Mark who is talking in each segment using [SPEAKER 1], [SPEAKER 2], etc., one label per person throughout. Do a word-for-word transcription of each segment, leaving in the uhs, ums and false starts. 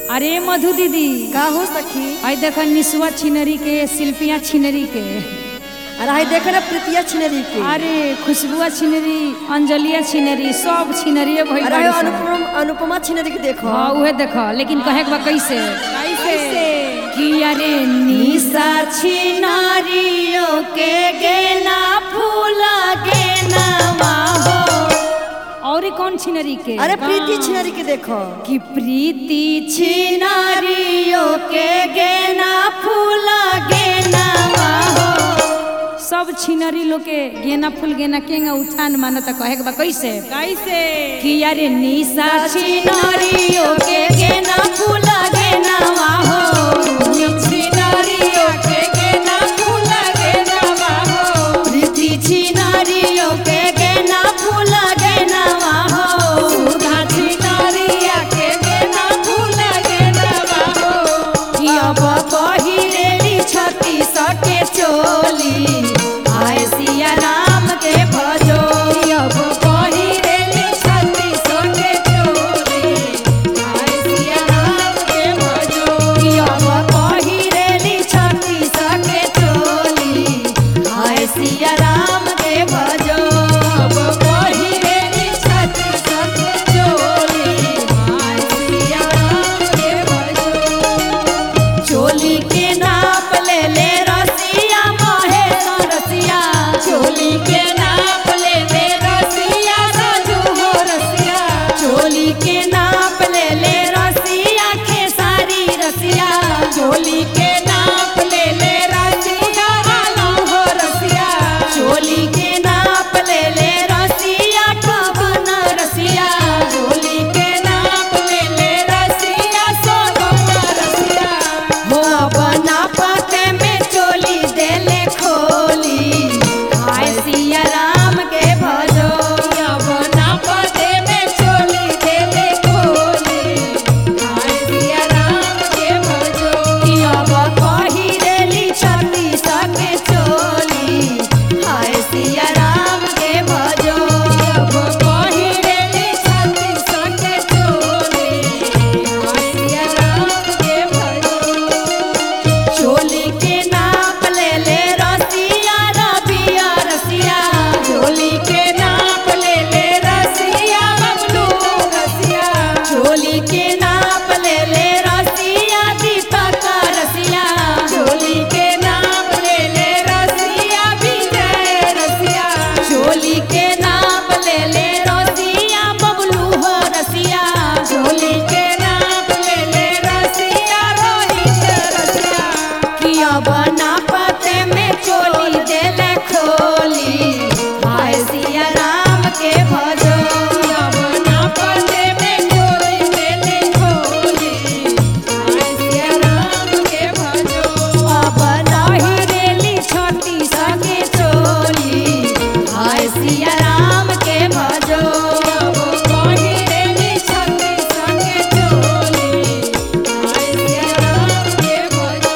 [SPEAKER 1] अरे मधु दीदी
[SPEAKER 2] का हो सखी?
[SPEAKER 1] आई देख निसुआ छिनरी के शिल्पिया छिनरी के
[SPEAKER 2] अरे हाय देख ना प्रीतिया छिनरी के।
[SPEAKER 1] अरे खुशबुआ छिनरी अंजलिया छिनरी सब छिनरिए भइल
[SPEAKER 2] अरे
[SPEAKER 1] बाड़ी सन।
[SPEAKER 2] अनुपम अनुपमा छिनरी के देखो।
[SPEAKER 1] हाँ उहे देखो लेकिन कहे के बा कैसे
[SPEAKER 2] कैसे?
[SPEAKER 1] कि अरे निशा छिनारियों के गेना फूला गेना हो। और ये कौन छिनरी के?
[SPEAKER 2] अरे प्रीति छिनरी के देखो।
[SPEAKER 1] कि प्रीति छिनारियों के गेना फूला गेना हो। सब छिनरी लोग के गेना फूल गेना केंगा उठान मानता कहे के बा कैसे
[SPEAKER 2] कैसे?
[SPEAKER 1] कि अरे निशा छिनारियों के गेना फूला गेना हो। छिनारियों के गेना फूला गेना हो। प्रीति छिनारियों के गेना फूला गेना हो। सुधा छिनारिया के गेना फूला गेना हो। कि अब पहिरेली छत्ती सके चोली आए सिया राम के भजो। अब पहिरेली छत्ती सके चोली आए सिया राम के भजो। अब पहिरेली छत्ती सके चोली आए सिया राम के भजो। अब पहिरेली छत्ती सके चोली आए सिया राम के भजो। चोली के नाप ले ले रसिया महेश रसिया। चोली के नाप ले ले रसिया राजू हो रसिया। चोली के नाप ले ले रसिया खेसारी रसिया। चोली के नाप ले ले रसिया आलम हो रसिया। चोली के नाप ले ले रसिया कवन रसिया। चोली के नाप ले ले रसिया सोगम रसिया। हो बना पते में चोली देले खोली आए सिया राम के भजो। बना पते में चोली देले खोली आए सिया राम के भजो। अब पहिरेली छत्ती सके चोली आए सिया राम के भजो। अब पहिरेली छत्ती सके चोली आए सिया राम के भजो। चोली के नाप ले ले रसिया रबिया रसिया। चोली के नाप ले ले रसिया बबलू रसिया। चोली के नाप ले ले रसिया दीपक रसिया। चोली के नाप ले ले रसिया विजय रसिया। चोली के नाप ले ले रसिया बबलू हो रसिया। चोली के नाप ले ले रसिया रोहित रसिया। कि अब नापते में चोली देले खोली आए सिया राम के भजो। अब नापते में चोली देले खोली आए सिया राम के भजो। अब पहिरेली छत्ती सके चोली आए सिया राम के भजो। अब पहिरेली छत्ती सके चोली आए सिया राम के भजो।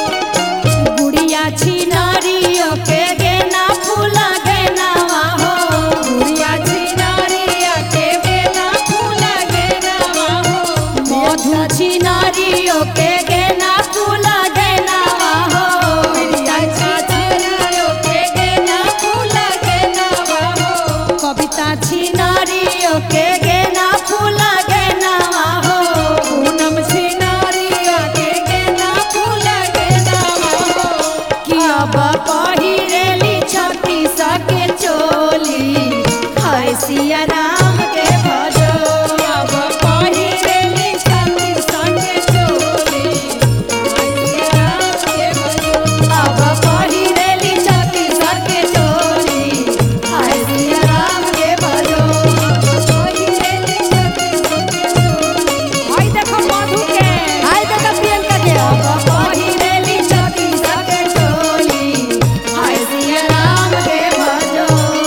[SPEAKER 1] गुड़िया छिनारियों के गेना फूला गेना हो। गुड़िया छिनारिया के गेना फूला गेना हो। मधु छिनारियों के गेना फूला गेना हो। गुड़िया छिनारियों के गेना फूला गेना हो। कविता छिनारियों के गेना फूला गेना हो। पूनम छिनारिया के गेना फूला गेना हो। कि अब पहिरेली छत्ती सके चोली हाय सिया राम के भजो। अब पहिरेली छत्ती सके चोली हाय सिया राम के भजो। अब पहिरेली छत्ती सके चोली हाय सिया राम के भजो। अब पहिरेली छत्ती सके चोली। हाय देखो मधु के।
[SPEAKER 2] हाय देखो प्रियंका के।
[SPEAKER 1] अब पहिरेली छत्ती सके चोली हाय सिया राम के भजो।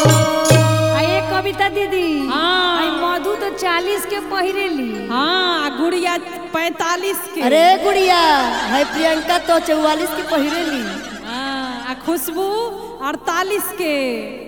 [SPEAKER 1] आये कविता दीदी।
[SPEAKER 3] हाँ।
[SPEAKER 1] आई मधु तो चालीस के पहिरेली।
[SPEAKER 3] हाँ गुड़िया पैतालीस के।
[SPEAKER 2] अरे गुड़िया हाय प्रियंका तो चौवालीस की पहिरेली।
[SPEAKER 3] हाँ, आ खुशबू अड़तालीस के।